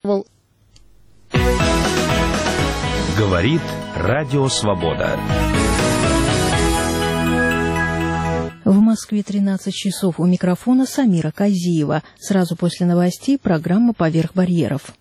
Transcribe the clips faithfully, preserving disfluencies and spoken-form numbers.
Говорит Радио Свобода. В Москве тринадцать часов. У микрофона Самира Казиева. Сразу после новостей программа «Поверх барьеров».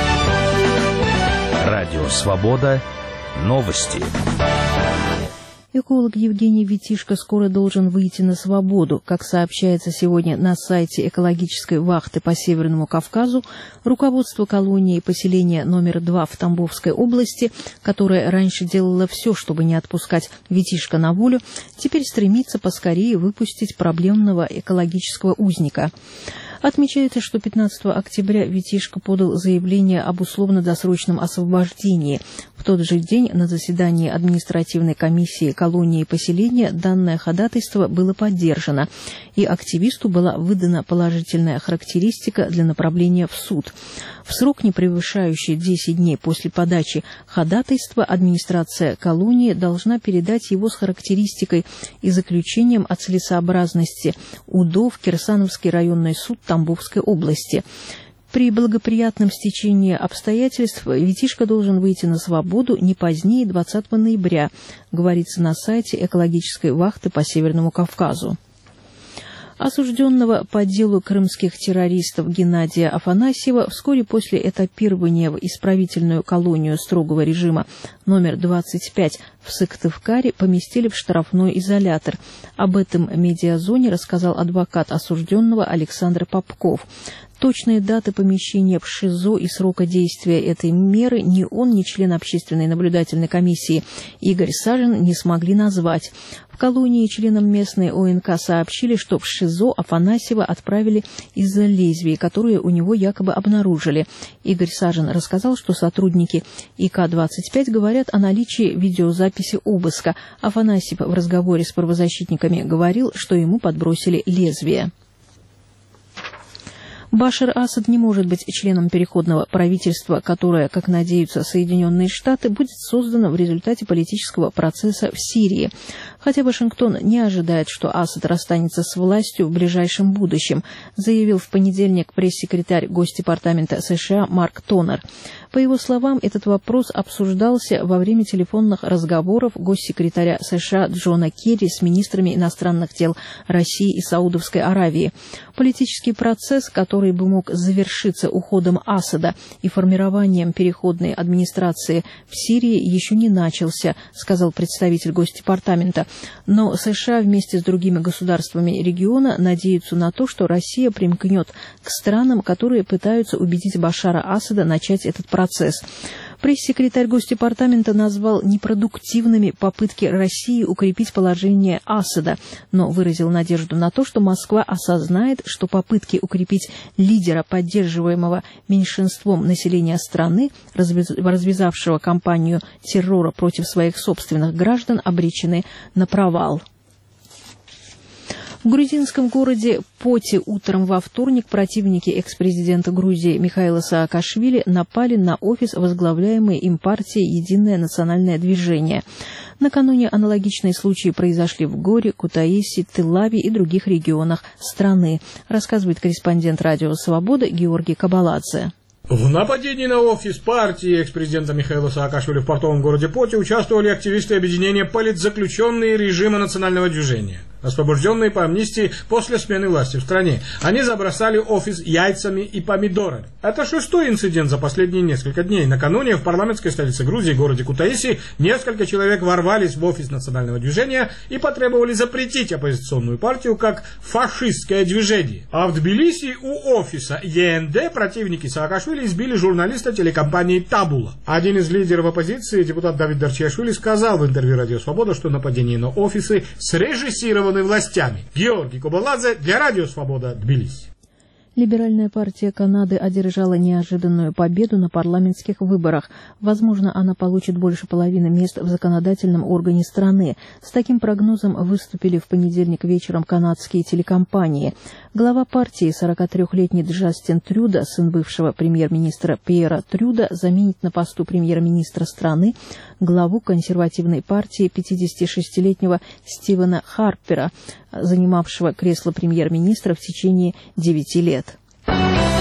Радио Свобода. Новости. Эколог Евгений Витишко скоро должен выйти на свободу. Как сообщается сегодня на сайте экологической вахты по Северному Кавказу, руководство колонии и поселения номер два в Тамбовской области, которое раньше делало все, чтобы не отпускать Витишко на волю, теперь стремится поскорее выпустить проблемного экологического узника. Отмечается, что пятнадцатого октября Витишко подал заявление об условно-досрочном освобождении. В тот же день на заседании административной комиссии колонии и поселения данное ходатайство было поддержано, и активисту была выдана положительная характеристика для направления в суд. В срок, не превышающий десять дней после подачи ходатайства, администрация колонии должна передать его с характеристикой и заключением о целесообразности УДО в Кирсановский районный суд Тамбовской области. При благоприятном стечении обстоятельств Витишко должен выйти на свободу не позднее двадцатого ноября, говорится на сайте экологической вахты по Северному Кавказу. Осужденного по делу крымских террористов Геннадия Афанасьева вскоре после этапирования в исправительную колонию строгого режима номер двадцать пять в Сыктывкаре поместили в штрафной изолятор. Об этом медиазоне рассказал адвокат осужденного Александр Попков. Точные даты помещения в ШИЗО и срока действия этой меры ни он, ни член общественной наблюдательной комиссии Игорь Сажин не смогли назвать. В колонии членам местной ОНК сообщили, что в ШИЗО Афанасьева отправили из-за лезвий, которые у него якобы обнаружили. Игорь Сажин рассказал, что сотрудники И К двадцать пять говорят о наличии видеозаписи обыска. Афанасьев в разговоре с правозащитниками говорил, что ему подбросили лезвие. Башар Асад не может быть членом переходного правительства, которое, как надеются Соединенные Штаты, будет создано в результате политического процесса в Сирии. Хотя Вашингтон не ожидает, что Асад расстанется с властью в ближайшем будущем, заявил в понедельник пресс-секретарь Госдепартамента США Марк Тонер. По его словам, этот вопрос обсуждался во время телефонных разговоров госсекретаря США Джона Керри с министрами иностранных дел России и Саудовской Аравии. Политический процесс, который бы мог завершиться уходом Асада и формированием переходной администрации в Сирии, еще не начался, сказал представитель Госдепартамента. Но США вместе с другими государствами региона надеются на то, что Россия примкнет к странам, которые пытаются убедить Башара Асада начать этот процесс. Пресс-секретарь Госдепартамента назвал непродуктивными попытки России укрепить положение Асада, но выразил надежду на то, что Москва осознает, что попытки укрепить лидера, поддерживаемого меньшинством населения страны, развязавшего кампанию террора против своих собственных граждан, обречены на провал. В грузинском городе Поти утром во вторник противники экс-президента Грузии Михаила Саакашвили напали на офис возглавляемой им партии «Единое национальное движение». Накануне аналогичные случаи произошли в Горе, Кутаиси, Тылаве и других регионах страны, рассказывает корреспондент Радио Свобода Георгий Кабаладзе. В нападении на офис партии экс-президента Михаила Саакашвили в портовом городе Поти участвовали активисты объединения «Политзаключенные режима национального движения», освобожденные по амнистии после смены власти в стране. Они забросали офис яйцами и помидорами. Это шестой инцидент за последние несколько дней. Накануне в парламентской столице Грузии, городе Кутаиси, несколько человек ворвались в офис национального движения и потребовали запретить оппозиционную партию как фашистское движение. А в Тбилиси у офиса Е Н Д противники Саакашвили избили журналиста телекомпании «Табула». Один из лидеров оппозиции, депутат Давид Дарчиашвили, сказал в интервью «Радио Свобода», что нападение на офисы срежиссированы властями. Георгий Кабаладзе для Радио Свобода, Тбилиси. Либеральная партия Канады одержала неожиданную победу на парламентских выборах. Возможно, она получит больше половины мест в законодательном органе страны. С таким прогнозом выступили в понедельник вечером канадские телекомпании. Глава партии, сорокатрёхлетний Джастин Трюдо, сын бывшего премьер-министра Пьера Трюдо, заменит на посту премьер-министра страны главу консервативной партии пятидесятишестилетнего Стивена Харпера, занимавшего кресло премьер-министра в течение девяти лет.